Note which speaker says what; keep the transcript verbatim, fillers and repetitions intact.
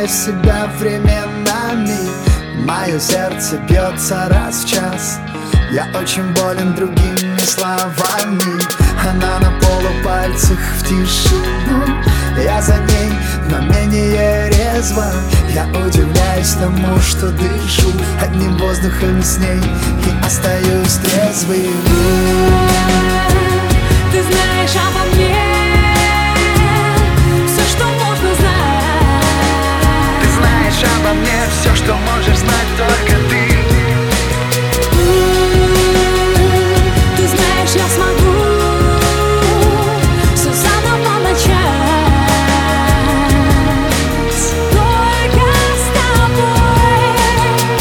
Speaker 1: теряю себя временами. Мое сердце бьется раз в час. Я очень болен другими словами. Она на полупальцах в тишину. Я за ней, но менее резво. Я удивляюсь тому, что дышу одним воздухом с ней и остаюсь трезвым.
Speaker 2: Ты знаешь обо мне все, что можно знать.
Speaker 1: Ты знаешь обо мне все, что можешь